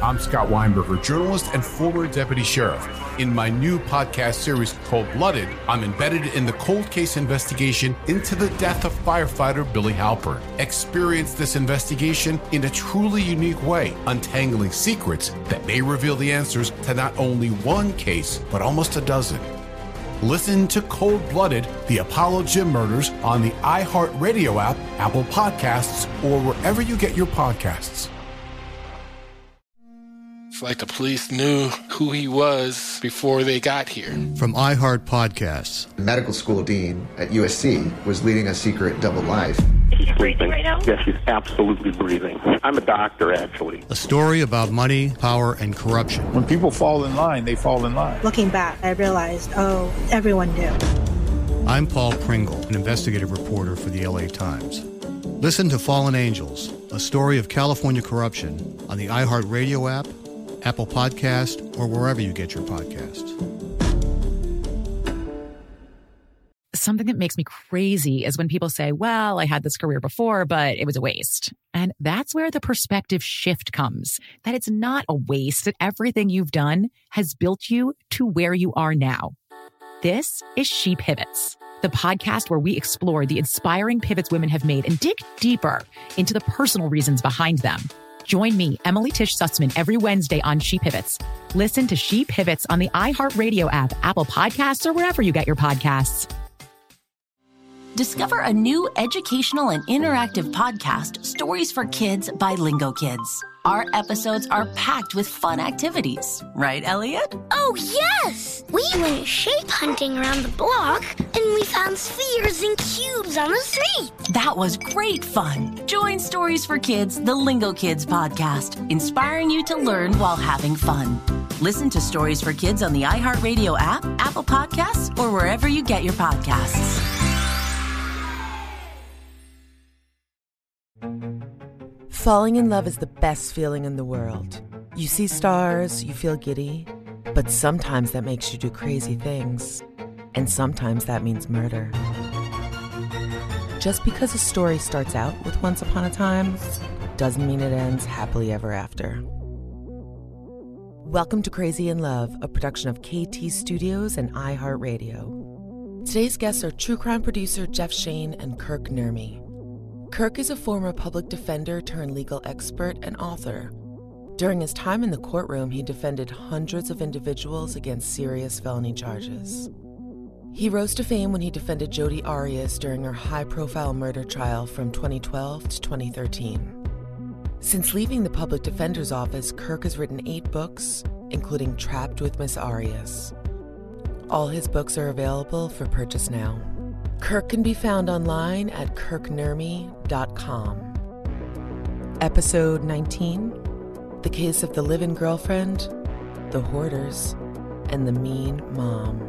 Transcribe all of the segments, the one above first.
I'm Scott Weinberger, journalist and former deputy sheriff. In my new podcast series, Cold-Blooded, I'm embedded in the cold case investigation into the death of firefighter Billy Halpern. Experience this investigation in a truly unique way, untangling secrets that may reveal the answers to not only one case, but almost a dozen. Listen to Cold-Blooded, the Apollo Gym Murders on the iHeartRadio app, Apple Podcasts, or wherever you get your podcasts. It's like the police knew who he was before they got here. From iHeart Podcasts. Medical school dean at USC was leading a secret double life. She's breathing right now? Yes, she's absolutely breathing. I'm a doctor, actually. A story about money, power, and corruption. When people fall in line, they fall in line. Looking back, I realized, everyone knew. I'm Paul Pringle, an investigative reporter for the LA Times. Listen to Fallen Angels, a story of California corruption on the iHeartRadio app, Apple Podcast, or wherever you get your podcasts. Something that makes me crazy is when people say, well, I had this career before, but it was a waste. And that's where the perspective shift comes, that it's not a waste, that everything you've done has built you to where you are now. This is She Pivots, the podcast where we explore the inspiring pivots women have made and dig deeper into the personal reasons behind them. Join me, Emily Tish Sussman, every Wednesday on She Pivots. Listen to She Pivots on the iHeartRadio app, Apple Podcasts, or wherever you get your podcasts. Discover a new educational and interactive podcast, Stories for Kids by Lingo Kids. Our episodes are packed with fun activities. Right, Elliot? Oh, yes! We went shape hunting around the block, and we found spheres and cubes on the street. That was great fun. Join Stories for Kids, the Lingo Kids podcast, inspiring you to learn while having fun. Listen to Stories for Kids on the iHeartRadio app, Apple Podcasts, or wherever you get your podcasts. Falling in love is the best feeling in the world. You see stars, you feel giddy, but sometimes that makes you do crazy things. And sometimes that means murder. Just because a story starts out with once upon a time doesn't mean it ends happily ever after. Welcome to Crazy in Love, a production of KT Studios and iHeartRadio. Today's guests are true crime producer Jeff Shane and Kirk Nurmi. Kirk is a former public defender turned legal expert and author. During his time in the courtroom, he defended hundreds of individuals against serious felony charges. He rose to fame when he defended Jodi Arias during her high-profile murder trial from 2012 to 2013. Since leaving the public defender's office, Kirk has written 8 books, including Trapped with Miss Arias. All his books are available for purchase now. Kirk can be found online at kirknurmi.com. Episode 19, The Case of the Live-In Girlfriend, the Hoarders, and the Mean Mom.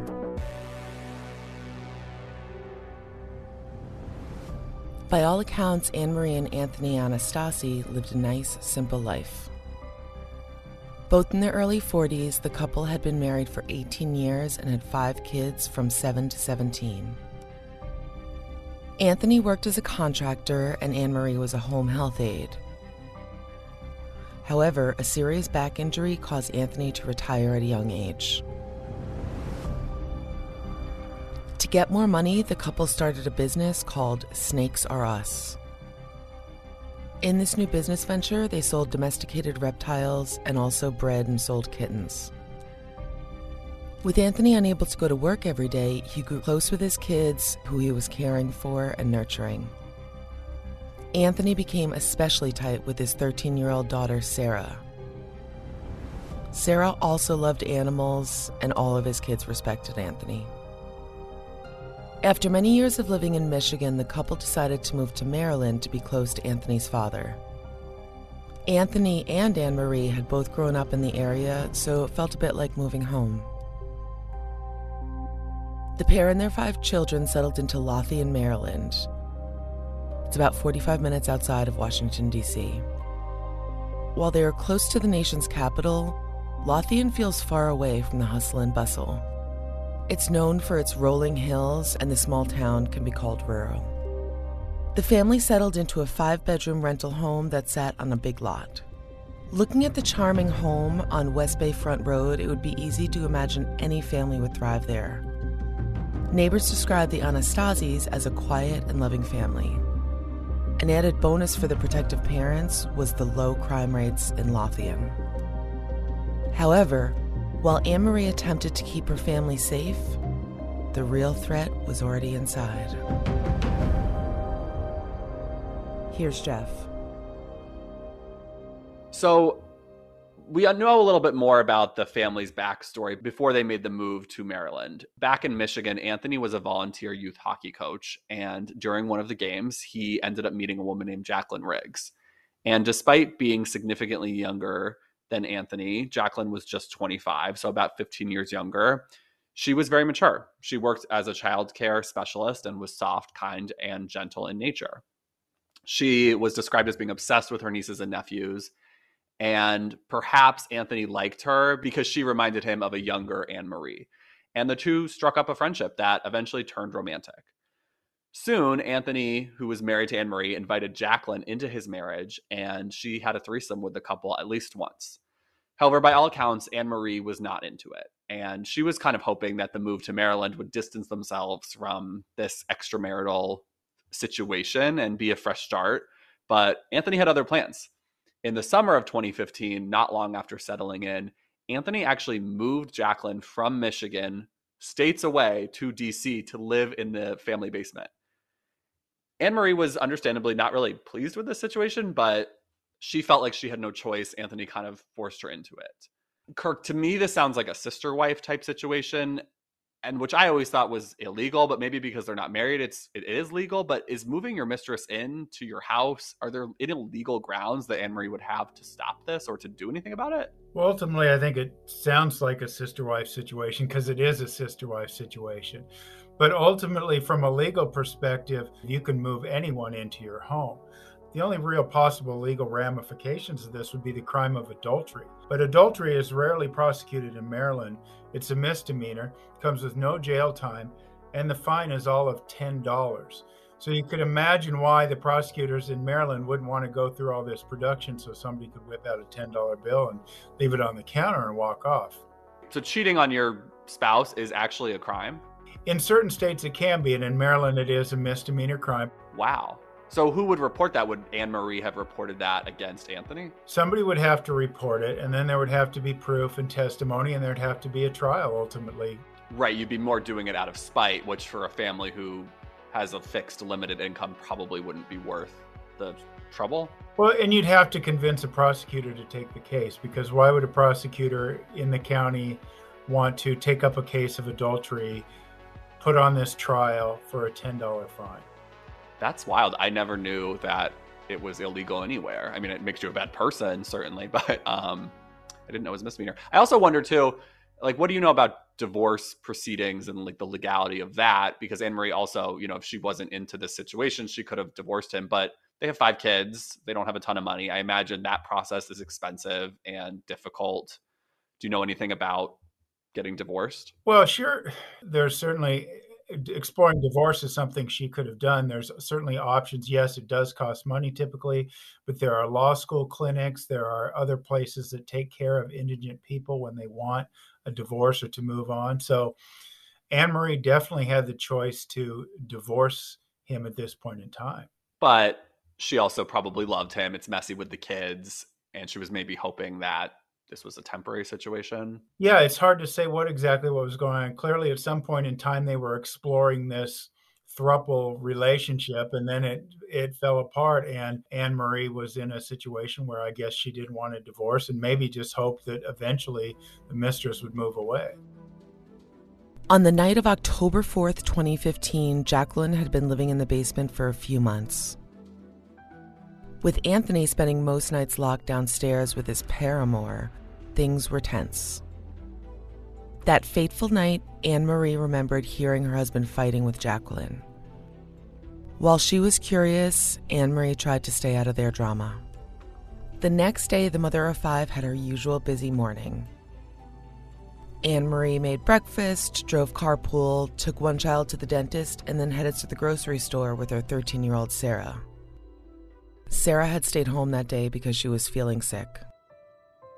By all accounts, Anne Marie and Anthony Anastasi lived a nice, simple life. Both in their early 40s, the couple had been married for 18 years and had 5 kids from 7 to 17. Anthony worked as a contractor and Anne-Marie was a home health aide. However, a serious back injury caused Anthony to retire at a young age. To get more money, the couple started a business called Snakes R Us. In this new business venture, they sold domesticated reptiles and also bred and sold kittens. With Anthony unable to go to work every day, he grew close with his kids, who he was caring for and nurturing. Anthony became especially tight with his 13-year-old daughter, Sarah. Sarah also loved animals, and all of his kids respected Anthony. After many years of living in Michigan, the couple decided to move to Maryland to be close to Anthony's father. Anthony and Anne-Marie had both grown up in the area, so it felt a bit like moving home. The pair and their 5 children settled into Lothian, Maryland. It's about 45 minutes outside of Washington, D.C. While they are close to the nation's capital, Lothian feels far away from the hustle and bustle. It's known for its rolling hills, and the small town can be called rural. The family settled into a 5-bedroom rental home that sat on a big lot. Looking at the charming home on West Bay Front Road, it would be easy to imagine any family would thrive there. Neighbors described the Anastasis as a quiet and loving family. An added bonus for the protective parents was the low crime rates in Lothian. However, while Anne-Marie attempted to keep her family safe, the real threat was already inside. Here's Jeff. So we know a little bit more about the family's backstory before they made the move to Maryland. Back in Michigan, Anthony was a volunteer youth hockey coach, and during one of the games, he ended up meeting a woman named Jacqueline Riggs. And despite being significantly younger than Anthony, Jacqueline was just 25, so about 15 years younger. She was very mature. She worked as a child care specialist and was soft, kind, and gentle in nature. She was described as being obsessed with her nieces and nephews. And perhaps Anthony liked her because she reminded him of a younger Anne-Marie. And the two struck up a friendship that eventually turned romantic. Soon, Anthony, who was married to Anne-Marie, invited Jacqueline into his marriage, and she had a threesome with the couple at least once. However, by all accounts, Anne-Marie was not into it. And she was kind of hoping that the move to Maryland would distance themselves from this extramarital situation and be a fresh start. But Anthony had other plans. In the summer of 2015, not long after settling in, Anthony actually moved Jacqueline from Michigan, states away, to DC to live in the family basement. Anne-Marie was understandably not really pleased with this situation, but she felt like she had no choice. Anthony kind of forced her into it. Kirk, to me, this sounds like a sister-wife type situation, and which I always thought was illegal, but maybe because they're not married, it is legal. But is moving your mistress into your house, are there any legal grounds that Anne-Marie would have to stop this or to do anything about it? Well, ultimately, I think it sounds like a sister-wife situation because it is a sister-wife situation. But ultimately, from a legal perspective, you can move anyone into your home. The only real possible legal ramifications of this would be the crime of adultery. But adultery is rarely prosecuted in Maryland. It's a misdemeanor, comes with no jail time, and the fine is all of $10. So you could imagine why the prosecutors in Maryland wouldn't want to go through all this production so somebody could whip out a $10 bill and leave it on the counter and walk off. So cheating on your spouse is actually a crime? In certain states it can be, and in Maryland it is a misdemeanor crime. Wow. So who would report that? Would Anne-Marie have reported that against Anthony? Somebody would have to report it, and then there would have to be proof and testimony, and there'd have to be a trial ultimately. Right, you'd be more doing it out of spite, which for a family who has a fixed limited income probably wouldn't be worth the trouble. Well, and you'd have to convince a prosecutor to take the case, because why would a prosecutor in the county want to take up a case of adultery, put on this trial for a $10 fine? That's wild. I never knew that it was illegal anywhere. I mean, it makes you a bad person, certainly, but I didn't know it was a misdemeanor. I also wonder, too, like, what do you know about divorce proceedings and, like, the legality of that? Because Anne-Marie also, you know, if she wasn't into this situation, she could have divorced him, but they have 5 kids. They don't have a ton of money. I imagine that process is expensive and difficult. Do you know anything about getting divorced? Well, sure. There's certainly... exploring divorce is something she could have done. There's certainly options. Yes, it does cost money typically, but there are law school clinics. There are other places that take care of indigent people when they want a divorce or to move on. So Anne-Marie definitely had the choice to divorce him at this point in time. But she also probably loved him. It's messy with the kids, and she was maybe hoping that this was a temporary situation. Yeah, it's hard to say what was going on. Clearly, at some point in time, they were exploring this throuple relationship, and then it fell apart, and Anne-Marie was in a situation where I guess she didn't want a divorce and maybe just hoped that eventually the mistress would move away. On the night of October 4th, 2015, Jacqueline had been living in the basement for a few months. With Anthony spending most nights locked downstairs with his paramour, things were tense. That fateful night, Anne-Marie remembered hearing her husband fighting with Jacqueline. While she was curious, Anne-Marie tried to stay out of their drama. The next day, the mother of 5 had her usual busy morning. Anne-Marie made breakfast, drove carpool, took one child to the dentist, and then headed to the grocery store with her 13-year-old Sarah. Sarah had stayed home that day because she was feeling sick.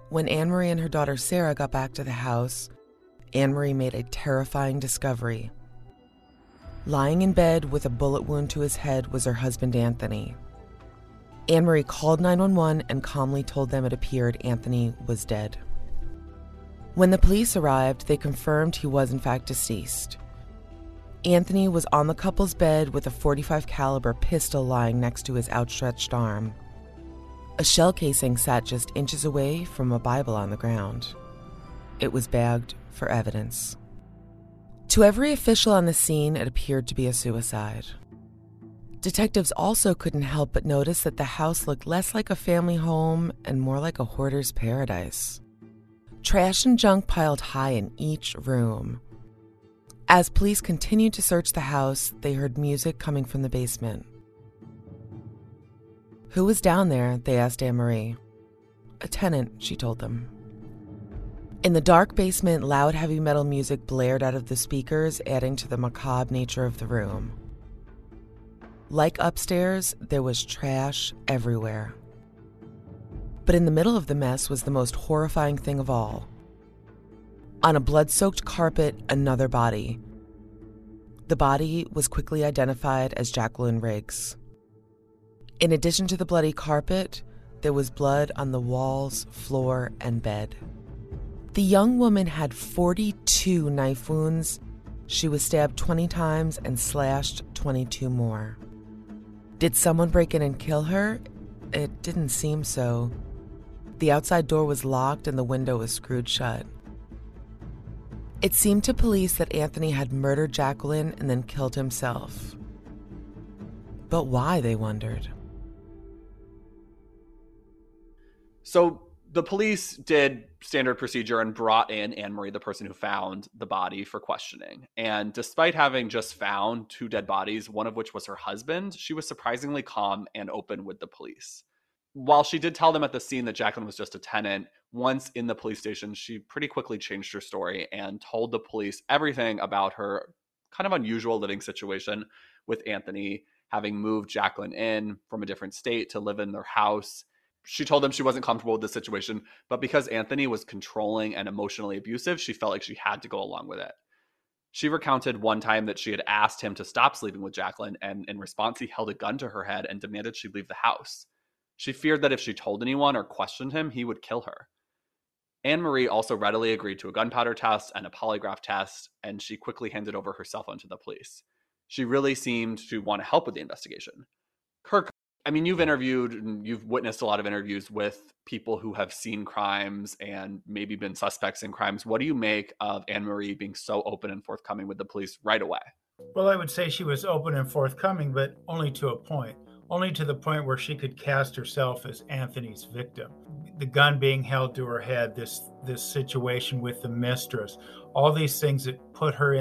When Anne-Marie and her daughter Sarah got back to the house, Anne-Marie made a terrifying discovery. Lying in bed with a bullet wound to his head was her husband, Anthony. Anne-Marie called 911 and calmly told them it appeared Anthony was dead. When the police arrived, they confirmed he was in fact deceased. Anthony was on the couple's bed with a .45 caliber pistol lying next to his outstretched arm. A shell casing sat just inches away from a Bible on the ground. It was bagged for evidence. To every official on the scene, it appeared to be a suicide. Detectives also couldn't help but notice that the house looked less like a family home and more like a hoarder's paradise. Trash and junk piled high in each room. As police continued to search the house, they heard music coming from the basement. Who was down there? They asked Anne-Marie. A tenant, she told them. In the dark basement, loud heavy metal music blared out of the speakers, adding to the macabre nature of the room. Like upstairs, there was trash everywhere. But in the middle of the mess was the most horrifying thing of all. On a blood-soaked carpet, another body. The body was quickly identified as Jacqueline Riggs. In addition to the bloody carpet, there was blood on the walls, floor, and bed. The young woman had 42 knife wounds. She was stabbed 20 times and slashed 22 more. Did someone break in and kill her? It didn't seem so. The outside door was locked and the window was screwed shut. It seemed to police that Anthony had murdered Jacqueline and then killed himself. But why, they wondered. So the police did standard procedure and brought in Anne-Marie, the person who found the body, for questioning. And despite having just found 2 dead bodies, one of which was her husband, she was surprisingly calm and open with the police. While she did tell them at the scene that Jacqueline was just a tenant, once in the police station, she pretty quickly changed her story and told the police everything about her kind of unusual living situation with Anthony, having moved Jacqueline in from a different state to live in their house. She told them she wasn't comfortable with the situation, but because Anthony was controlling and emotionally abusive, she felt like she had to go along with it. She recounted one time that she had asked him to stop sleeping with Jacqueline, and in response, he held a gun to her head and demanded she leave the house. She feared that if she told anyone or questioned him, he would kill her. Anne-Marie also readily agreed to a gunpowder test and a polygraph test, and she quickly handed over her cell phone to the police. She really seemed to want to help with the investigation. Kirk, I mean, you've interviewed and you've witnessed a lot of interviews with people who have seen crimes and maybe been suspects in crimes. What do you make of Anne-Marie being so open and forthcoming with the police right away? Well, I would say she was open and forthcoming, but only to a point. Only to the point where she could cast herself as Anthony's victim. The gun being held to her head, this situation with the mistress, all these things that put her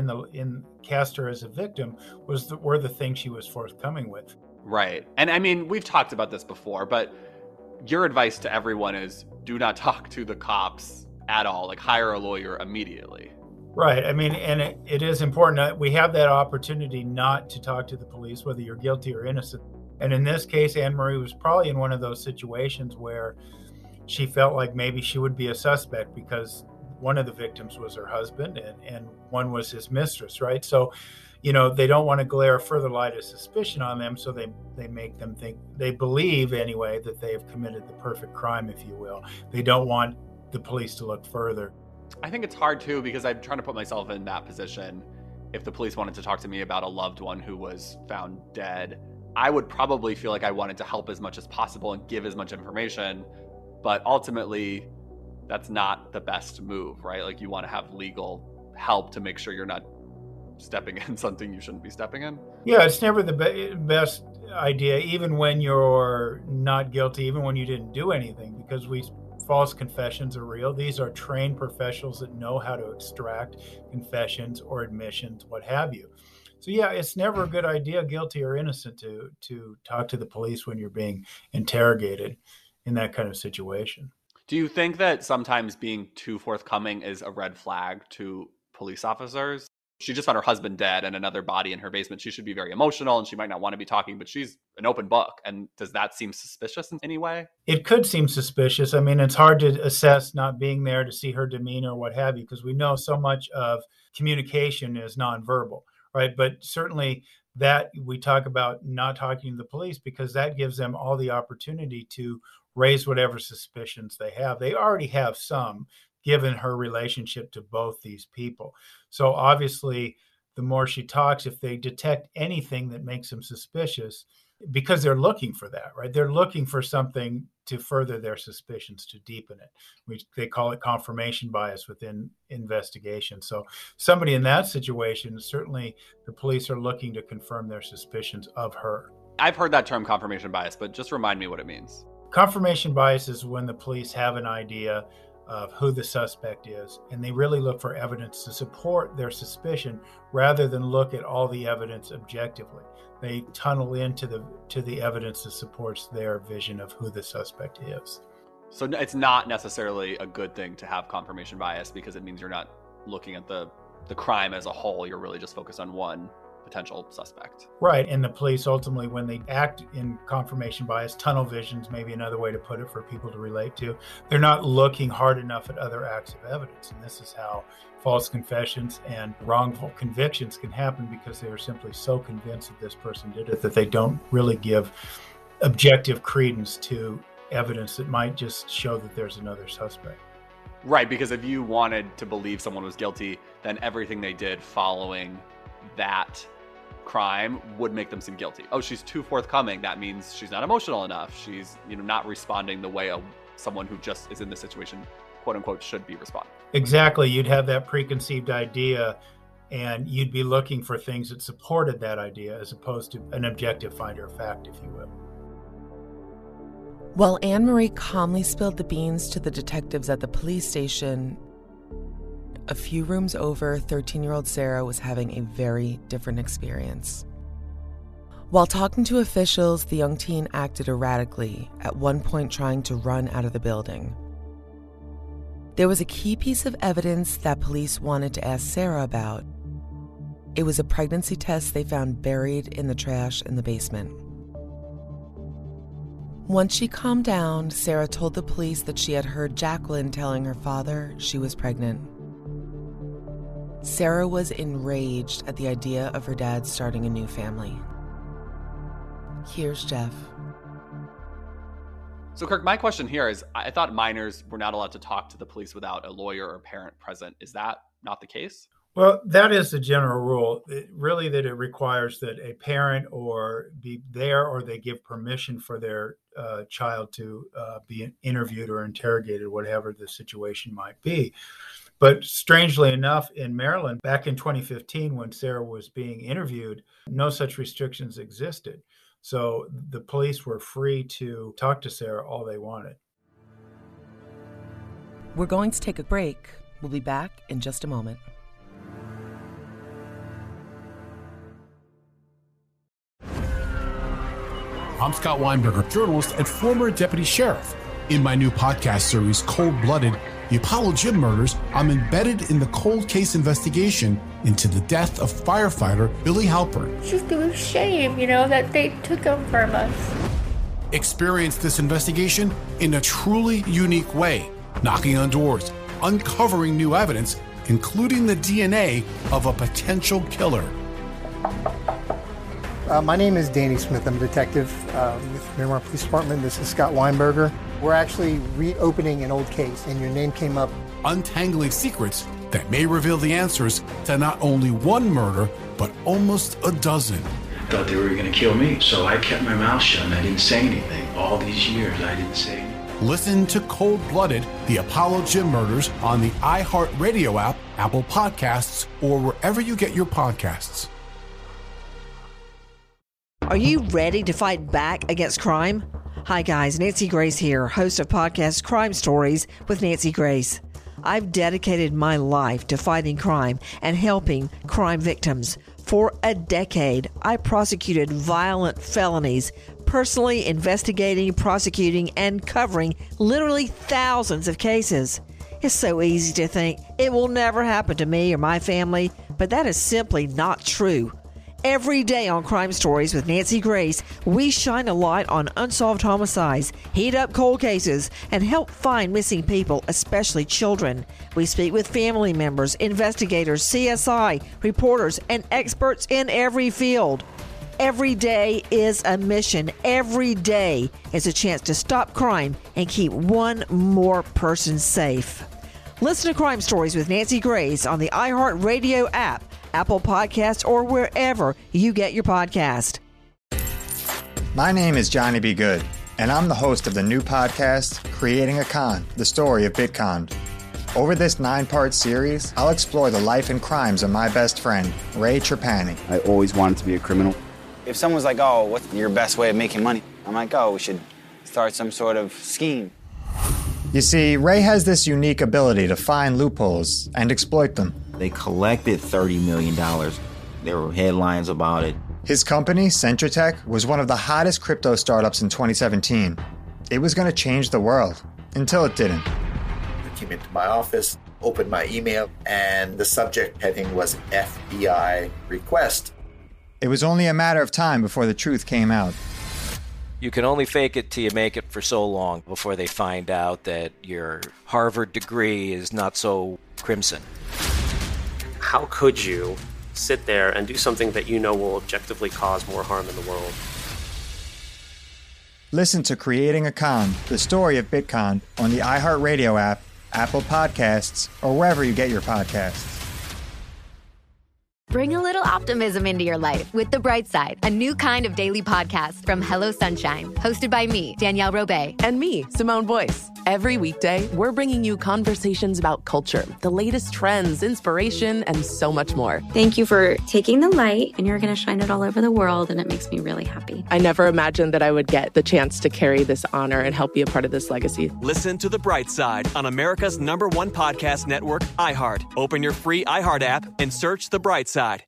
cast her as a victim were the things she was forthcoming with. Right. And I mean, we've talked about this before, but your advice to everyone is do not talk to the cops at all. Like, hire a lawyer immediately. Right. I mean, and it is important that we have that opportunity not to talk to the police, whether you're guilty or innocent. And in this case, Anne-Marie was probably in one of those situations where she felt like maybe she would be a suspect because one of the victims was her husband and one was his mistress, right? So, you know, they don't want to glare further light of suspicion on them, so they make them think, they believe anyway, that they have committed the perfect crime, if you will. They don't want the police to look further. I think it's hard too, because I'm trying to put myself in that position. If the police wanted to talk to me about a loved one who was found dead, I would probably feel like I wanted to help as much as possible and give as much information, but ultimately that's not the best move, right? Like, you want to have legal help to make sure you're not stepping in something you shouldn't be stepping in. Yeah, it's never the best idea, even when you're not guilty, even when you didn't do anything, because false confessions are real. These are trained professionals that know how to extract confessions or admissions, what have you. So yeah, it's never a good idea, guilty or innocent, to talk to the police when you're being interrogated in that kind of situation. Do you think that sometimes being too forthcoming is a red flag to police officers? She just found her husband dead and another body in her basement. She should be very emotional and she might not want to be talking, but she's an open book. And does that seem suspicious in any way? It could seem suspicious. I mean, it's hard to assess not being there to see her demeanor or what have you, because we know so much of communication is nonverbal, right? But certainly that we talk about not talking to the police because that gives them all the opportunity to raise whatever suspicions they have. They already have some, given her relationship to both these people. So obviously, the more she talks, if they detect anything that makes them suspicious, because they're looking for that, right? They're looking for something to further their suspicions, to deepen it. They call it confirmation bias within investigation. So somebody in that situation, certainly the police are looking to confirm their suspicions of her. I've heard that term confirmation bias, but just remind me what it means. Confirmation bias is when the police have an idea of who the suspect is, and they really look for evidence to support their suspicion rather than look at all the evidence objectively. They tunnel into the evidence that supports their vision of who the suspect is. So it's not necessarily a good thing to have confirmation bias because it means you're not looking at the crime as a whole. You're really just focused on one potential suspect. Right. And the police ultimately, when they act in confirmation bias, tunnel vision's maybe another way to put it for people to relate to, they're not looking hard enough at other acts of evidence. And this is how false confessions and wrongful convictions can happen, because they are simply so convinced that this person did it that they don't really give objective credence to evidence that might just show that there's another suspect. Right, because if you wanted to believe someone was guilty, then everything they did following that crime would make them seem guilty. Oh, she's too forthcoming. That means she's not emotional enough. She's, not responding the way someone who just is in the situation, quote unquote, should be responding. Exactly. You'd have that preconceived idea and you'd be looking for things that supported that idea as opposed to an objective finder of fact, if you will. While Anne Marie calmly spilled the beans to the detectives at the police station, a few rooms over, 13-year-old Sarah was having a very different experience. While talking to officials, the young teen acted erratically, at one point trying to run out of the building. There was a key piece of evidence that police wanted to ask Sarah about. It was a pregnancy test they found buried in the trash in the basement. Once she calmed down, Sarah told the police that she had heard Jacqueline telling her father she was pregnant. Sarah was enraged at the idea of her dad starting a new family. Here's Jeff. So, Kirk, my question here is, I thought minors were not allowed to talk to the police without a lawyer or parent present. Is that not the case? Well, that is the general rule. It requires that a parent or be there or they give permission for their child to be interviewed or interrogated, whatever the situation might be. But strangely enough, in Maryland, back in 2015, when Sarah was being interviewed, no such restrictions existed. So the police were free to talk to Sarah all they wanted. We're going to take a break. We'll be back in just a moment. I'm Scott Weinberger, journalist and former deputy sheriff. In my new podcast series, Cold Blooded, The Apollo Gym Murders, I'm embedded in the cold case investigation into the death of firefighter Billy Halpern. It's just a shame, that they took him from us. Experience this investigation in a truly unique way, knocking on doors, uncovering new evidence, including the DNA of a potential killer. My name is Danny Smith. I'm a detective with Miramar Police Department. This is Scott Weinberger. We're actually reopening an old case, and your name came up. Untangling secrets that may reveal the answers to not only one murder, but almost a dozen. I thought they were going to kill me, so I kept my mouth shut and I didn't say anything. All these years, I didn't say anything. Listen to Cold Blooded, The Apollo Gym Murders on the iHeartRadio app, Apple Podcasts, or wherever you get your podcasts. Are you ready to fight back against crime? Hi guys, Nancy Grace here, host of podcast Crime Stories with Nancy Grace. I've dedicated my life to fighting crime and helping crime victims. For a decade, I prosecuted violent felonies, personally investigating, prosecuting, and covering literally thousands of cases. It's so easy to think it will never happen to me or my family, but that is simply not true. Every day on Crime Stories with Nancy Grace, we shine a light on unsolved homicides, heat up cold cases, and help find missing people, especially children. We speak with family members, investigators, CSI, reporters, and experts in every field. Every day is a mission. Every day is a chance to stop crime and keep one more person safe. Listen to Crime Stories with Nancy Grace on the iHeartRadio app, Apple Podcasts, or wherever you get your podcast. My name is Johnny B. Good, and I'm the host of the new podcast, Creating a Con, the story of Bitcon. Over this 9-part series, I'll explore the life and crimes of my best friend, Ray Trapani. I always wanted to be a criminal. If someone's like, oh, what's your best way of making money? I'm like, oh, we should start some sort of scheme. You see, Ray has this unique ability to find loopholes and exploit them. They collected $30 million. There were headlines about it. His company, Centratech, was one of the hottest crypto startups in 2017. It was going to change the world, until it didn't. I came into my office, opened my email, and the subject heading was FBI request. It was only a matter of time before the truth came out. You can only fake it till you make it for so long before they find out that your Harvard degree is not so crimson. How could you sit there and do something that you know will objectively cause more harm in the world? Listen to Creating a Con, the story of Bitcon, on the iHeartRadio app, Apple Podcasts, or wherever you get your podcasts. Bring a little optimism into your life with The Bright Side, a new kind of daily podcast from Hello Sunshine, hosted by me, Danielle Robay. And me, Simone Boyce. Every weekday, we're bringing you conversations about culture, the latest trends, inspiration, and so much more. Thank you for taking the light, and you're going to shine it all over the world, and it makes me really happy. I never imagined that I would get the chance to carry this honor and help be a part of this legacy. Listen to The Bright Side on America's #1 podcast network, iHeart. Open your free iHeart app and search The Bright Side.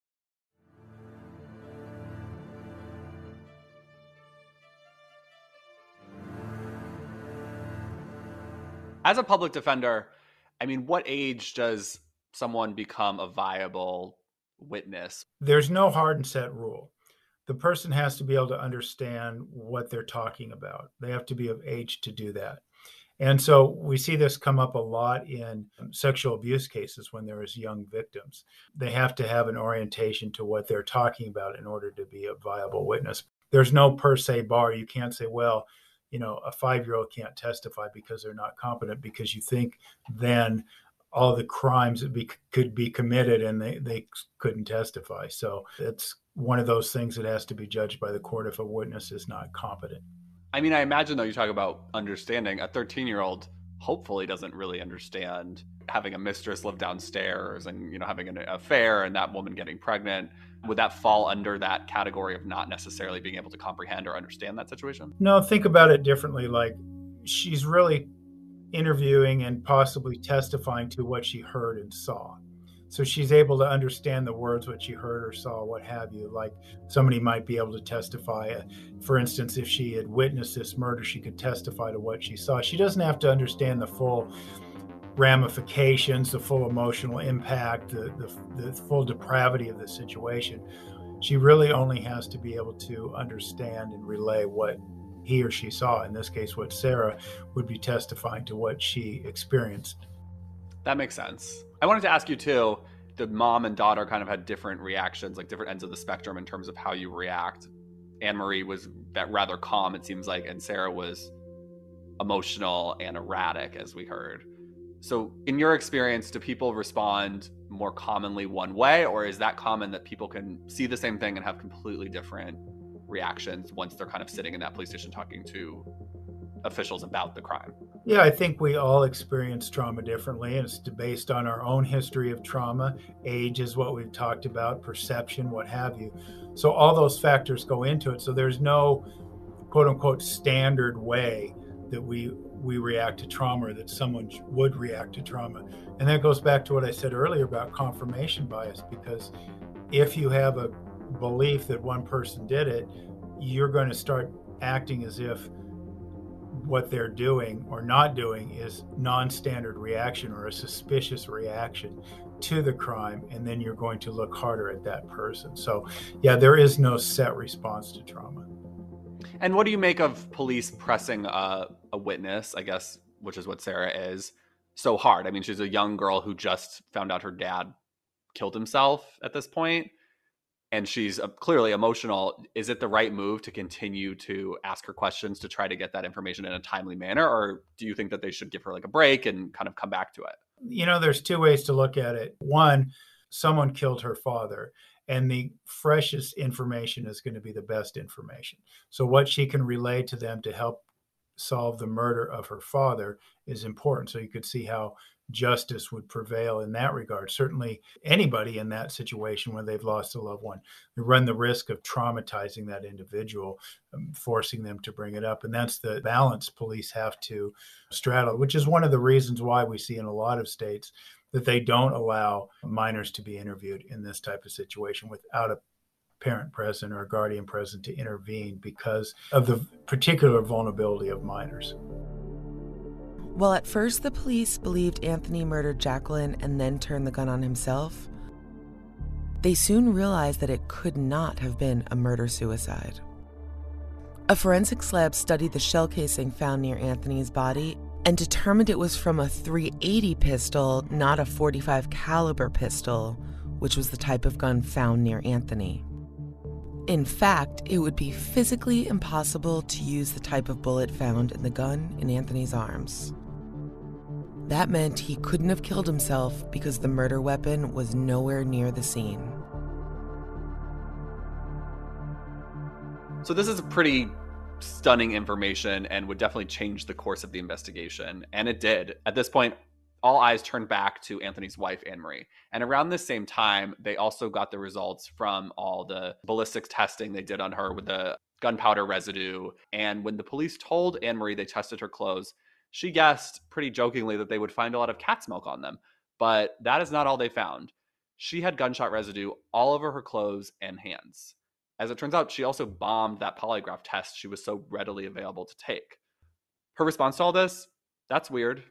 As a public defender, I mean, what age does someone become a viable witness? There's no hard and set rule. The person has to be able to understand what they're talking about. They have to be of age to do that. And so we see this come up a lot in sexual abuse cases when there is young victims. They have to have an orientation to what they're talking about in order to be a viable witness. There's no per se bar. You can't say, well, you know, a 5-year-old can't testify because they're not competent, because you think then all the crimes that could be committed and they couldn't testify. So it's one of those things that has to be judged by the court if a witness is not competent. I mean, I imagine, though, you talk about understanding. A 13-year-old hopefully doesn't really understand having a mistress live downstairs and, you know, having an affair and that woman getting pregnant. Would that fall under that category of not necessarily being able to comprehend or understand that situation? No, think about it differently. Like, she's really interviewing and possibly testifying to what she heard and saw. So she's able to understand the words, what she heard or saw, what have you. Like, somebody might be able to testify. For instance, if she had witnessed this murder, she could testify to what she saw. She doesn't have to understand the full ramifications, the full emotional impact, the full depravity of the situation. She really only has to be able to understand and relay what he or she saw. In this case, what Sarah would be testifying to what she experienced. That makes sense. I wanted to ask you too, the mom and daughter kind of had different reactions, like different ends of the spectrum in terms of how you react. Anne-Marie was rather calm, it seems like, and Sarah was emotional and erratic, as we heard. So in your experience, do people respond more commonly one way, or is that common that people can see the same thing and have completely different reactions once they're kind of sitting in that police station talking to officials about the crime? Yeah, I think we all experience trauma differently, and it's based on our own history of trauma. Age is what we've talked about, perception, what have you. So all those factors go into it. So there's no quote unquote standard way that we react to trauma, or that someone would react to trauma. And that goes back to what I said earlier about confirmation bias, because if you have a belief that one person did it, you're going to start acting as if what they're doing or not doing is non-standard reaction or a suspicious reaction to the crime, and then you're going to look harder at that person. So yeah, there is no set response to trauma. And what do you make of police pressing a witness, I guess, which is what Sarah is, so hard? I mean, she's a young girl who just found out her dad killed himself at this point, and she's clearly emotional. Is it the right move to continue to ask her questions to try to get that information in a timely manner? Or do you think that they should give her like a break and kind of come back to it? You know, there's two ways to look at it. One, someone killed her father, and the freshest information is going to be the best information. So what she can relay to them to help solve the murder of her father is important. So you could see how justice would prevail in that regard. Certainly anybody in that situation when they've lost a loved one, they run the risk of traumatizing that individual, forcing them to bring it up. And that's the balance police have to straddle, which is one of the reasons why we see in a lot of states that they don't allow minors to be interviewed in this type of situation without a parent present or a guardian present to intervene because of the particular vulnerability of minors. While at first the police believed Anthony murdered Jacqueline and then turned the gun on himself, they soon realized that it could not have been a murder-suicide. A forensics lab studied the shell casing found near Anthony's body and determined it was from a .380 pistol, not a .45 caliber pistol, which was the type of gun found near Anthony. In fact, it would be physically impossible to use the type of bullet found in the gun in Anthony's arms. That meant he couldn't have killed himself because the murder weapon was nowhere near the scene. So this is pretty stunning information and would definitely change the course of the investigation. And it did. At this point, all eyes turned back to Anthony's wife, Anne Marie. And around this same time, they also got the results from all the ballistics testing they did on her with the gunpowder residue. And when the police told Anne Marie they tested her clothes, she guessed pretty jokingly that they would find a lot of cat's milk on them. But that is not all they found. She had gunshot residue all over her clothes and hands. As it turns out, she also bombed that polygraph test she was so readily available to take. Her response to all this? That's weird.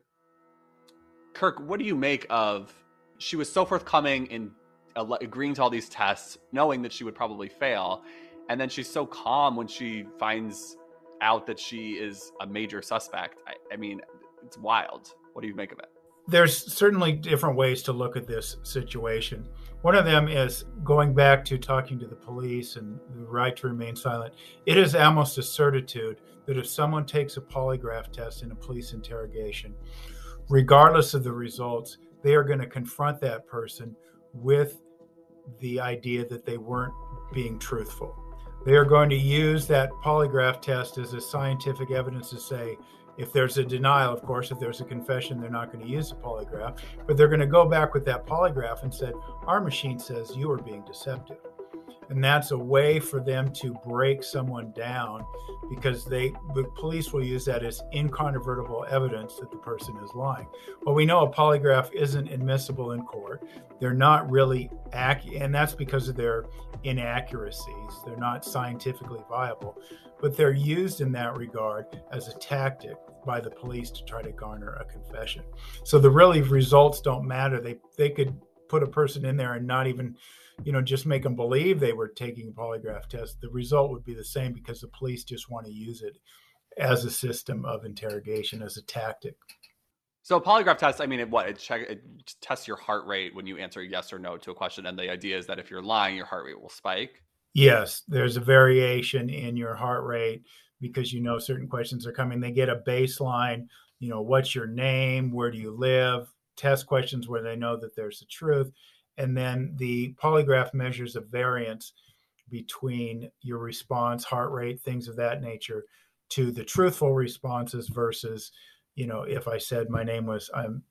Kirk, what do you make of, she was so forthcoming in agreeing to all these tests, knowing that she would probably fail, and then she's so calm when she finds out that she is a major suspect. I mean, it's wild. What do you make of it? There's certainly different ways to look at this situation. One of them is going back to talking to the police and the right to remain silent. It is almost a certitude that if someone takes a polygraph test in a police interrogation, regardless of the results, they are going to confront that person with the idea that they weren't being truthful. They are going to use that polygraph test as a scientific evidence to say, if there's a denial, of course, if there's a confession, they're not going to use the polygraph, but they're going to go back with that polygraph and say, our machine says you are being deceptive. And that's a way for them to break someone down because the police will use that as incontrovertible evidence that the person is lying. Well, we know a polygraph isn't admissible in court. They're not really and that's because of their inaccuracies. They're not scientifically viable, but they're used in that regard as a tactic by the police to try to garner a confession. So the really results don't matter. They could put a person in there and not even just make them believe they were taking a polygraph test. The result would be the same because the police just want to use it as a system of interrogation, as a tactic. So a polygraph test, I mean, it tests your heart rate when you answer yes or no to a question. And the idea is that if you're lying, your heart rate will spike. Yes, there's a variation in your heart rate because certain questions are coming. They get a baseline, what's your name? Where do you live? Test questions where they know that there's the truth. And then the polygraph measures a variance between your response, heart rate, things of that nature, to the truthful responses versus, if I said my name's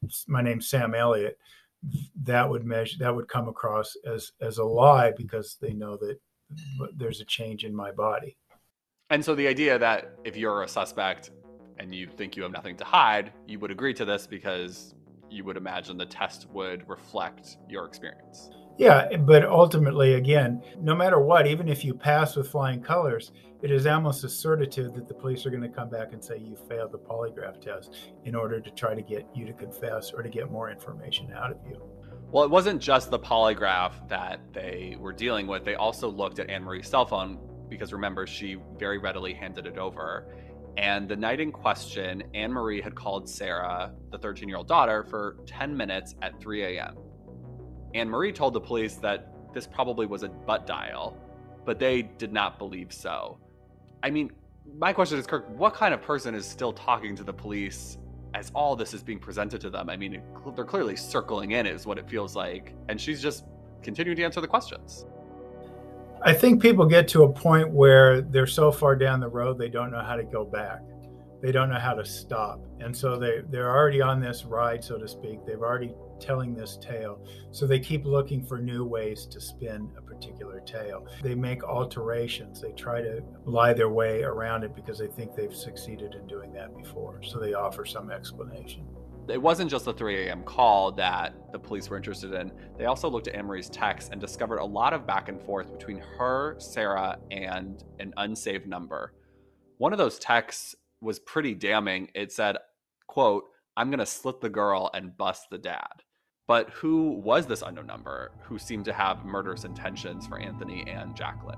Sam Elliott, that would come across as a lie because they know that there's a change in my body. And so the idea that if you're a suspect and you think you have nothing to hide, you would agree to this because you would imagine the test would reflect your experience. Yeah, but ultimately, again, no matter what, even if you pass with flying colors, it is almost a certitude that the police are going to come back and say you failed the polygraph test in order to try to get you to confess or to get more information out of you. Well, it wasn't just the polygraph that they were dealing with. They also looked at Anne Marie's cell phone because, remember, she very readily handed it over. And the night in question, Anne Marie had called Sarah, the 13-year-old daughter, for 10 minutes at 3 a.m. Anne Marie told the police that this probably was a butt dial, but they did not believe so. I mean, my question is, Kirk, what kind of person is still talking to the police as all this is being presented to them? I mean, they're clearly circling in is what it feels like, and she's just continuing to answer the questions. I think people get to a point where they're so far down the road, they don't know how to go back. They don't know how to stop. And so they're already on this ride, so to speak. They've already telling this tale. So they keep looking for new ways to spin a particular tale. They make alterations. They try to lie their way around it because they think they've succeeded in doing that before. So they offer some explanation. It wasn't just the 3 a.m. call that the police were interested in. They also looked at Anne Marie's texts and discovered a lot of back and forth between her, Sarah, and an unsaved number. One of those texts was pretty damning. It said, quote, "I'm going to slit the girl and bust the dad." But who was this unknown number who seemed to have murderous intentions for Anthony and Jacqueline?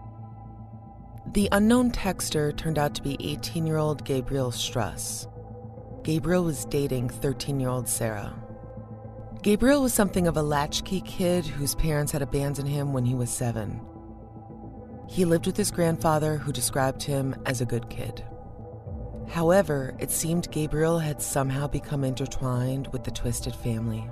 The unknown texter turned out to be 18-year-old Gabriel Struss. Gabriel was dating 13-year-old Sarah. Gabriel was something of a latchkey kid whose parents had abandoned him when he was 7. He lived with his grandfather, who described him as a good kid. However, it seemed Gabriel had somehow become intertwined with the Twisted family.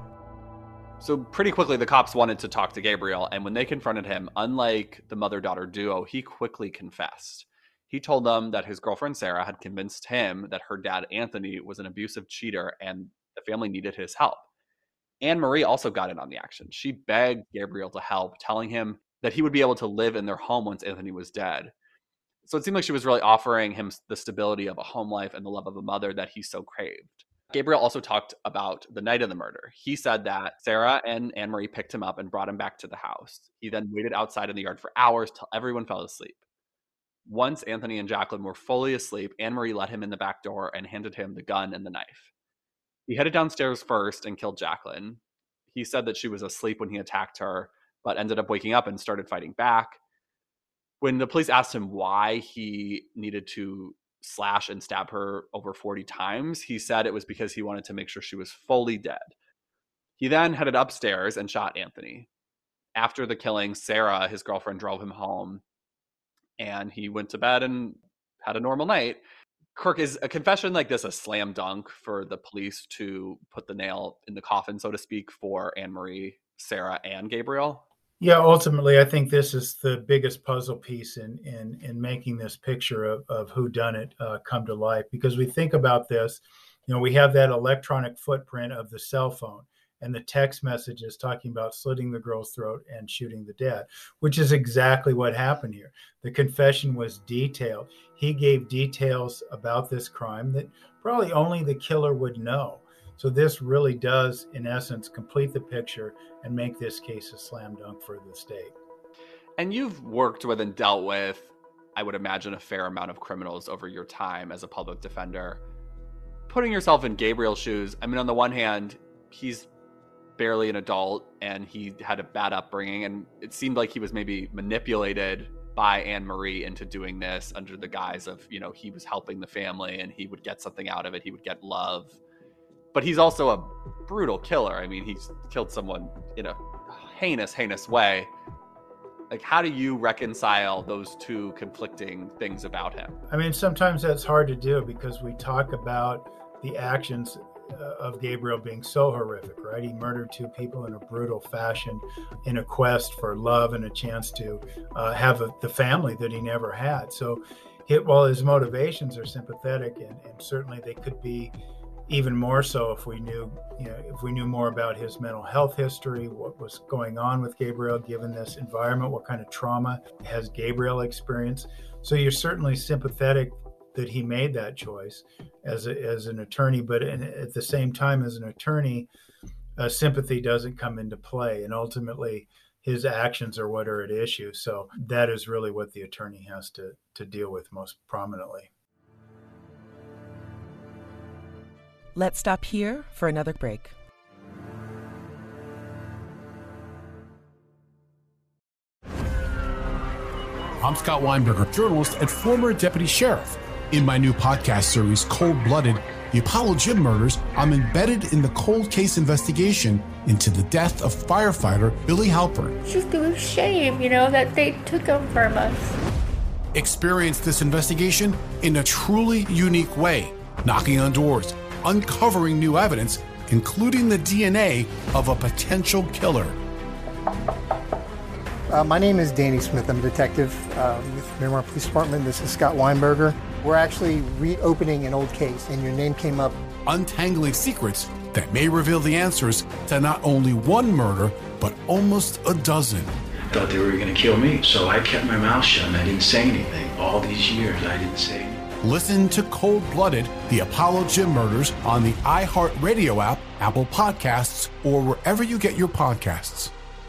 So pretty quickly, the cops wanted to talk to Gabriel, and when they confronted him, unlike the mother-daughter duo, he quickly confessed. He told them that his girlfriend Sarah had convinced him that her dad Anthony was an abusive cheater and the family needed his help. Anne Marie also got in on the action. She begged Gabriel to help, telling him that he would be able to live in their home once Anthony was dead. So it seemed like she was really offering him the stability of a home life and the love of a mother that he so craved. Gabriel also talked about the night of the murder. He said that Sarah and Anne Marie picked him up and brought him back to the house. He then waited outside in the yard for hours till everyone fell asleep. Once Anthony and Jacqueline were fully asleep, Anne Marie let him in the back door and handed him the gun and the knife. He headed downstairs first and killed Jacqueline. He said that she was asleep when he attacked her, but ended up waking up and started fighting back. When the police asked him why he needed to slash and stab her over 40 times, he said it was because he wanted to make sure she was fully dead. He then headed upstairs and shot Anthony. After the killing, Sarah, his girlfriend, drove him home, and he went to bed and had a normal night. Kirk, is a confession like this a slam dunk for the police to put the nail in the coffin, so to speak, for Anne Marie, Sarah, and Gabriel? Yeah, ultimately, I think this is the biggest puzzle piece in making this picture of whodunit come to life. Because we think about this, we have that electronic footprint of the cell phone and the text messages talking about slitting the girl's throat and shooting the dad, which is exactly what happened here. The confession was detailed. He gave details about this crime that probably only the killer would know. So this really does, in essence, complete the picture and make this case a slam dunk for the state. And you've worked with and dealt with, I would imagine, a fair amount of criminals over your time as a public defender. Putting yourself in Gabriel's shoes, I mean, on the one hand, he's barely an adult and he had a bad upbringing, and it seemed like he was maybe manipulated by Anne Marie into doing this under the guise of, he was helping the family and he would get something out of it. He would get love. But he's also a brutal killer. I mean, he's killed someone in a heinous way. Like, how do you reconcile those two conflicting things about him? I mean, sometimes that's hard to do because we talk about the actions of Gabriel being so horrific, right? He murdered 2 people in a brutal fashion in a quest for love and a chance to have the family that he never had. So while his motivations are sympathetic and certainly they could be even more so if we knew more about his mental health history, what was going on with Gabriel given this environment, what kind of trauma has Gabriel experienced. So you're certainly sympathetic that he made that choice as an attorney. But at the same time, as an attorney, sympathy doesn't come into play, and ultimately his actions are what are at issue. So that is really what the attorney has to deal with most prominently. Let's stop here for another break. I'm Scott Weinberger, journalist and former deputy sheriff. In my new podcast series, Cold Blooded, The Apollo Gym Murders, I'm embedded in the cold case investigation into the death of firefighter Billy Halpern. It's just a shame, that they took him from us. Experience this investigation in a truly unique way, knocking on doors, uncovering new evidence, including the DNA of a potential killer. My name is Danny Smith. I'm a detective with Miramar Police Department. This is Scott Weinberger. We're actually reopening an old case, and your name came up. Untangling secrets that may reveal the answers to not only one murder, but almost a dozen. I thought they were going to kill me, so I kept my mouth shut and I didn't say anything. All these years, I didn't say anything. Listen to Cold Blooded, The Apollo Gym Murders on the iHeartRadio app, Apple Podcasts, or wherever you get your podcasts.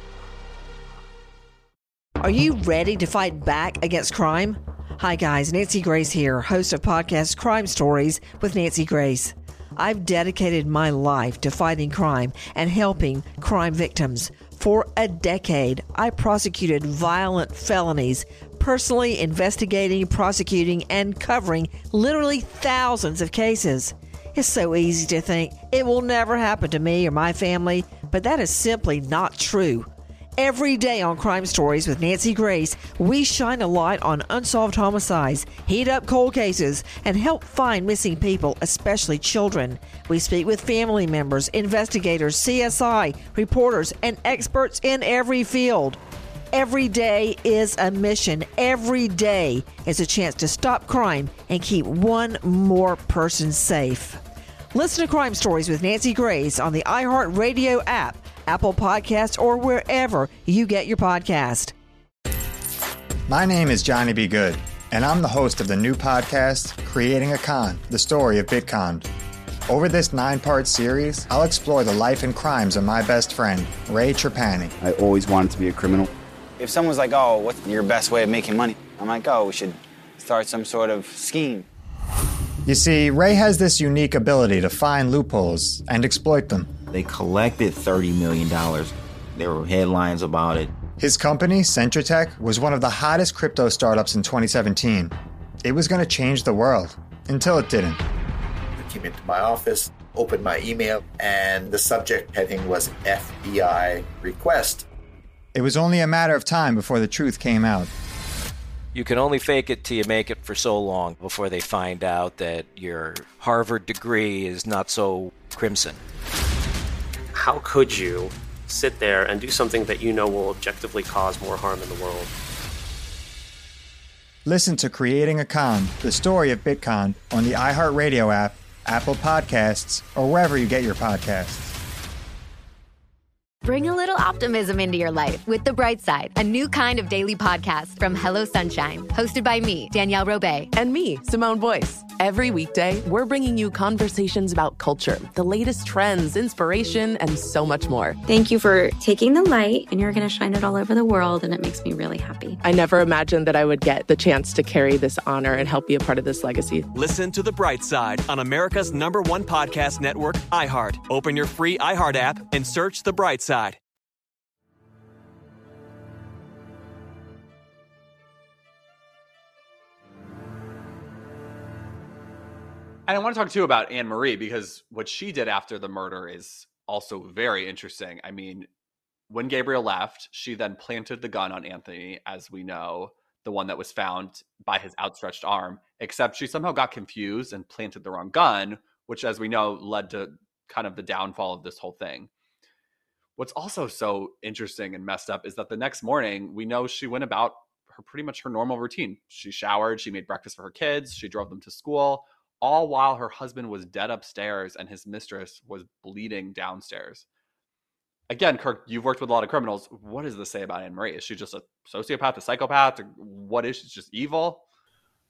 Are you ready to fight back against crime? Hi guys, Nancy Grace here, host of podcast Crime Stories with Nancy Grace. I've dedicated my life to fighting crime and helping crime victims. For a decade, I prosecuted violent felonies, personally investigating, prosecuting, and covering literally thousands of cases. It's so easy to think it will never happen to me or my family, but that is simply not true. Every day on Crime Stories with Nancy Grace, we shine a light on unsolved homicides, heat up cold cases, and help find missing people, especially children. We speak with family members, investigators, CSI, reporters, and experts in every field. Every day is a mission. Every day is a chance to stop crime and keep one more person safe. Listen to Crime Stories with Nancy Grace on the iHeartRadio app, Apple Podcasts, or wherever you get your podcast. My name is Johnny B. Good, and I'm the host of the new podcast, Creating a Con, the story of Bitcon. Over this 9-part series, I'll explore the life and crimes of my best friend, Ray Trapani. I always wanted to be a criminal. If someone's like, oh, what's your best way of making money? I'm like, oh, we should start some sort of scheme. You see, Ray has this unique ability to find loopholes and exploit them. They collected $30 million. There were headlines about it. His company, Centratech, was one of the hottest crypto startups in 2017. It was going to change the world, until it didn't. I came into my office, opened my email, and the subject heading was FBI request. It was only a matter of time before the truth came out. You can only fake it till you make it for so long before they find out that your Harvard degree is not so crimson. How could you sit there and do something that you know will objectively cause more harm in the world? Listen to Creating a Con, the story of Bitcon, on the iHeartRadio app, Apple Podcasts, or wherever you get your podcasts. Bring a little optimism into your life with The Bright Side, a new kind of daily podcast from Hello Sunshine, hosted by me, Danielle Robay. And me, Simone Boyce. Every weekday, we're bringing you conversations about culture, the latest trends, inspiration, and so much more. Thank you for taking the light, and you're going to shine it all over the world, and it makes me really happy. I never imagined that I would get the chance to carry this honor and help be a part of this legacy. Listen to The Bright Side on America's #1 podcast network, iHeart. Open your free iHeart app and search The Bright Side. And I want to talk too about Anne Marie, because what she did after the murder is also very interesting. I mean, when Gabriel left, she then planted the gun on Anthony, as we know, the one that was found by his outstretched arm, except she somehow got confused and planted the wrong gun, which, as we know, led to kind of the downfall of this whole thing. What's also so interesting and messed up is that the next morning, we know she went about pretty much her normal routine. She showered, she made breakfast for her kids, she drove them to school, all while her husband was dead upstairs and his mistress was bleeding downstairs. Again, Kirk, you've worked with a lot of criminals. What does this say about Anne Marie? Is she just a sociopath, a psychopath? Or what is she? Just evil?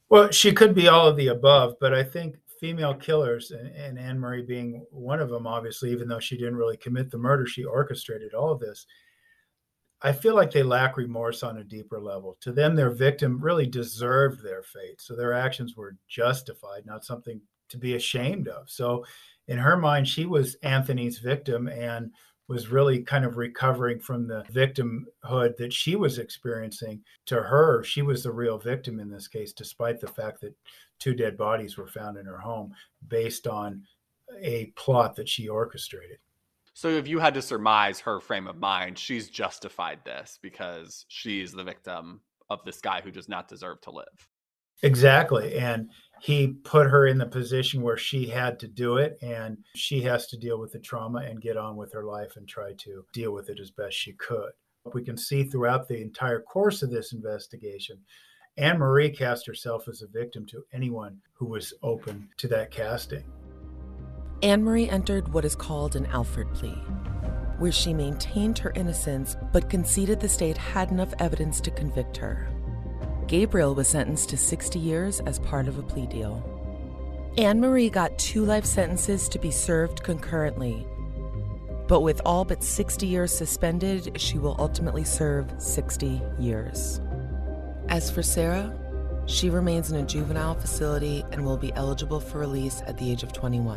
Well, she could be all of the above, but I think female killers, and Anne Marie being one of them, obviously, even though she didn't really commit the murder, she orchestrated all of this. I feel like they lack remorse on a deeper level. To them, their victim really deserved their fate. So their actions were justified, not something to be ashamed of. So in her mind, she was Anthony's victim and was really kind of recovering from the victimhood that she was experiencing. To her, she was the real victim in this case, despite the fact that 2 dead bodies were found in her home based on a plot that she orchestrated. So if you had to surmise her frame of mind, she's justified this because she's the victim of this guy who does not deserve to live. Exactly. And he put her in the position where she had to do it, and she has to deal with the trauma and get on with her life and try to deal with it as best she could. We can see throughout the entire course of this investigation, Anne Marie cast herself as a victim to anyone who was open to that casting. Anne Marie entered what is called an Alford plea, where she maintained her innocence but conceded the state had enough evidence to convict her. Gabriel was sentenced to 60 years as part of a plea deal. Anne Marie got 2 life sentences to be served concurrently, but with all but 60 years suspended, she will ultimately serve 60 years. As for Sarah, she remains in a juvenile facility and will be eligible for release at the age of 21.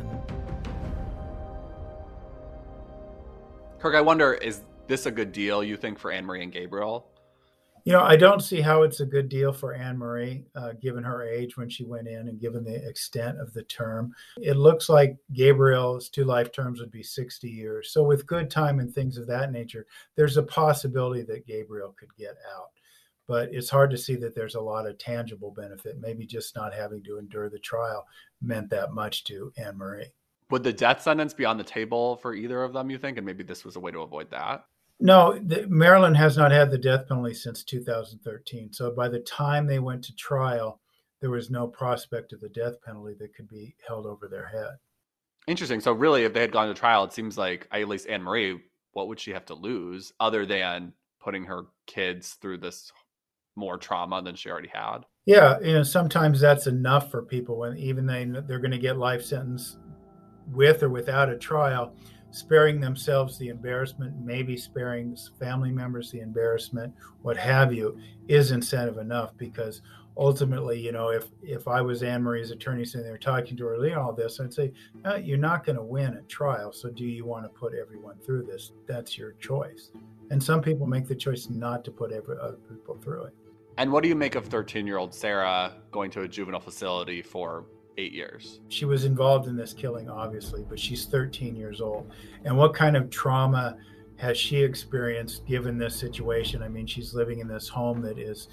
Kirk, I wonder, is this a good deal, you think, for Anne Marie and Gabriel? You know, I don't see how it's a good deal for Anne Marie, given her age when she went in and given the extent of the term. It looks like Gabriel's 2 life terms would be 60 years. So with good time and things of that nature, there's a possibility that Gabriel could get out. But it's hard to see that there's a lot of tangible benefit. Maybe just not having to endure the trial meant that much to Anne Marie. Would the death sentence be on the table for either of them, you think? And maybe this was a way to avoid that? No, Maryland has not had the death penalty since 2013. So by the time they went to trial, there was no prospect of the death penalty that could be held over their head. Interesting. So really, if they had gone to trial, it seems like, at least Anne Marie, what would she have to lose other than putting her kids through this more trauma than she already had? Yeah, you know, sometimes that's enough for people when even they're going to get life sentence with or without a trial. Sparing themselves the embarrassment, maybe sparing family members the embarrassment, what have you, is incentive enough, because ultimately, you know, if I was Anne Marie's attorney sitting there talking to her, you know, all this, I'd say, you're not going to win a trial. So do you want to put everyone through this? That's your choice. And some people make the choice not to put other people through it. And what do you make of 13-year-old Sarah going to a juvenile facility for 8 years? She was involved in this killing, obviously, but she's 13 years old. And what kind of trauma has she experienced given this situation? I mean, she's living in this home that is,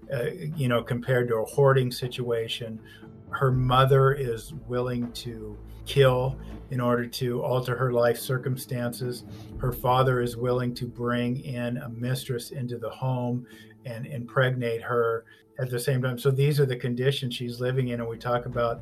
you know, compared to a hoarding situation. Her mother is willing to kill in order to alter her life circumstances. Her father is willing to bring in a mistress into the home and impregnate her at the same time. So these are the conditions she's living in. And we talk about,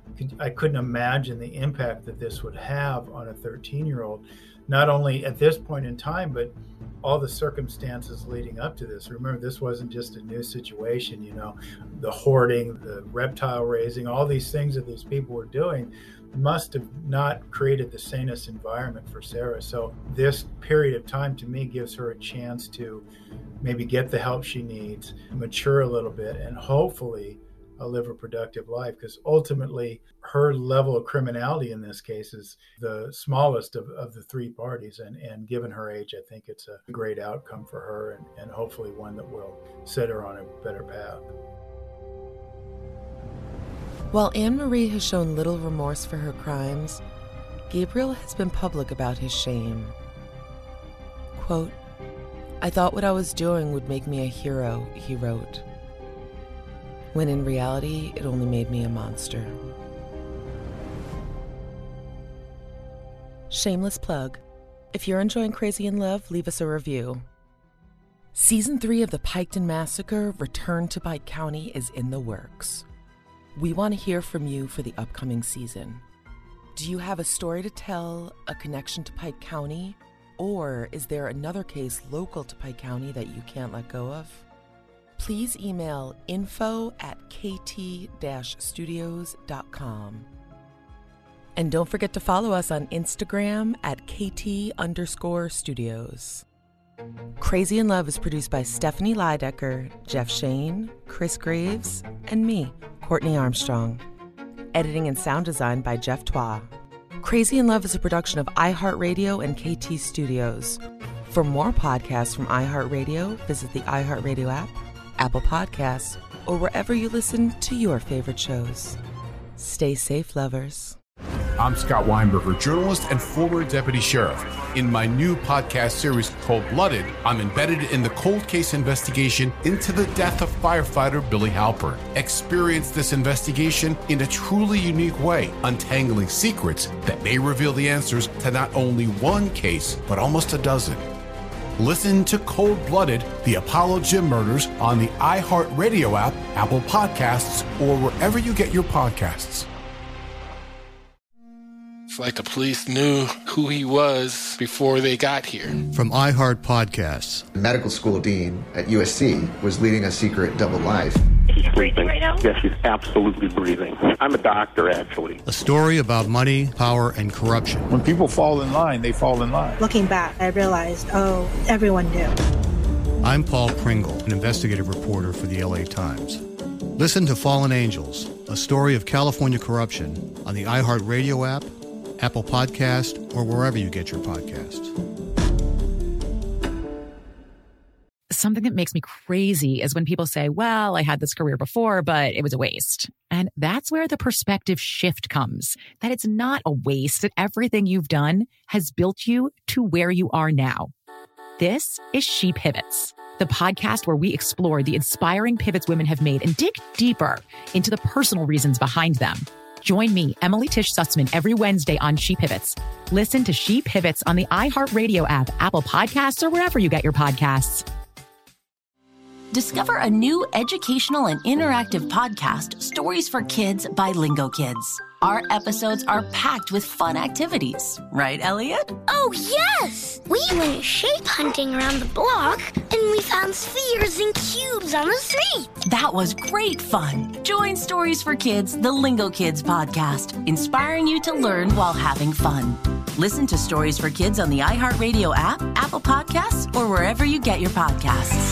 I couldn't imagine the impact that this would have on a 13-year-old, not only at this point in time, but all the circumstances leading up to this. Remember, this wasn't just a new situation, you know, the hoarding, the reptile raising, all these things that these people were doing must have not created the sanest environment for Sarah. So this period of time, to me, gives her a chance to maybe get the help she needs, mature a little bit, and hopefully live a productive life, because ultimately her level of criminality in this case is the smallest of the 3 parties. And given her age, I think it's a great outcome for her, and hopefully one that will set her on a better path. While Anne Marie has shown little remorse for her crimes, Gabriel has been public about his shame. Quote, "I thought what I was doing would make me a hero," he wrote, when in reality, it only made me a monster. Shameless plug. If you're enjoying Crazy in Love, leave us a review. Season 3 of the Piketon Massacre: Return to Pike County is in the works. We want to hear from you for the upcoming season. Do you have a story to tell, a connection to Pike County, or is there another case local to Pike County that you can't let go of? please email info@kt-studios.com. And don't forget to follow us on Instagram at @KT_studios. Crazy in Love is produced by Stephanie Lydecker, Jeff Shane, Chris Graves, and me, Courtney Armstrong. Editing and sound design by Jeff Twa. Crazy in Love is a production of iHeartRadio and KT Studios. For more podcasts from iHeartRadio, visit the iHeartRadio app, Apple Podcasts, or wherever you listen to your favorite shows. Stay safe, lovers. I'm Scott Weinberger, journalist and former deputy sheriff. In my new podcast series, Cold Blooded, I'm embedded in the cold case investigation into the death of firefighter Billy Halpern. Experience this investigation in a truly unique way, untangling secrets that may reveal the answers to not only one case, but almost a dozen. Listen to Cold Blooded, The Apollo Gym Murders on the iHeartRadio app, Apple Podcasts, or wherever you get your podcasts. It's like the police knew who he was before they got here. From iHeart Podcasts. Medical school dean at USC was leading a secret double life. He's breathing right now? Yes, he's absolutely breathing. I'm a doctor, actually. A story about money, power, and corruption. When people fall in line, they fall in line. Looking back, I realized, everyone knew. I'm Paul Pringle, an investigative reporter for the LA Times. Listen to Fallen Angels, a story of California corruption on the iHeartRadio app, Apple Podcast, or wherever you get your podcasts. Something that makes me crazy is when people say, well, I had this career before, but it was a waste. And that's where the perspective shift comes, that it's not a waste, that everything you've done has built you to where you are now. This is She Pivots, the podcast where we explore the inspiring pivots women have made and dig deeper into the personal reasons behind them. Join me, Emily Tish Sussman, every Wednesday on She Pivots. Listen to She Pivots on the iHeartRadio app, Apple Podcasts, or wherever you get your podcasts. Discover a new educational and interactive podcast, Stories for Kids by Lingo Kids. Our episodes are packed with fun activities. Right, Elliot? Oh, yes! We went shape hunting around the block, and we found spheres and cubes on the street. That was great fun. Join Stories for Kids, the Lingo Kids podcast, inspiring you to learn while having fun. Listen to Stories for Kids on the iHeartRadio app, Apple Podcasts, or wherever you get your podcasts.